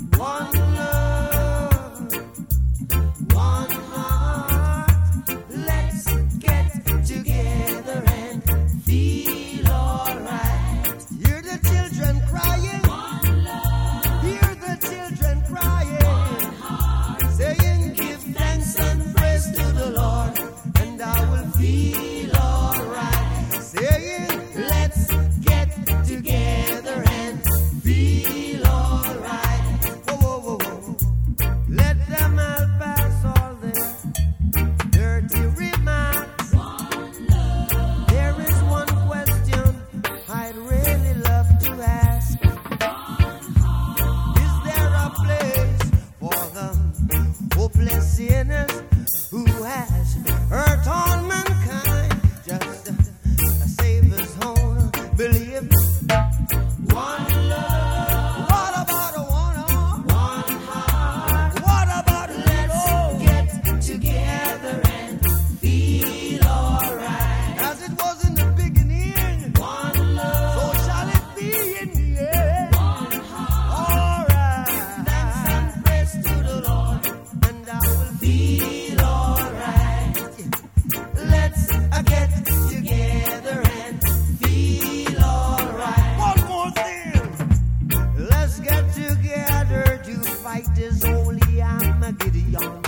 One love, one heart. Let's get together and feel alright. Hear the children crying. One love. Hear the children crying. One heart. Saying, give thanks and praise to the Lord, and I will feel alright. Saying, let's get together and feel alright. Whoa, whoa, whoa, whoa. Let them all pass all their dirty remarks. One love. There is one question I'd really love to ask. One heart. Is there a place for the hopeless sinners who has hurt all mankind? Just a Savior's own belief. One love. What about a one heart? What about let's get together and feel alright? As it was in the beginning, one love. So shall it be in the end. One heart. Alright. Thanks and praise to the Lord, and I will feel alright. Let's get together and feel alright. One more thing. Let's get together to fight this holy Armageddon.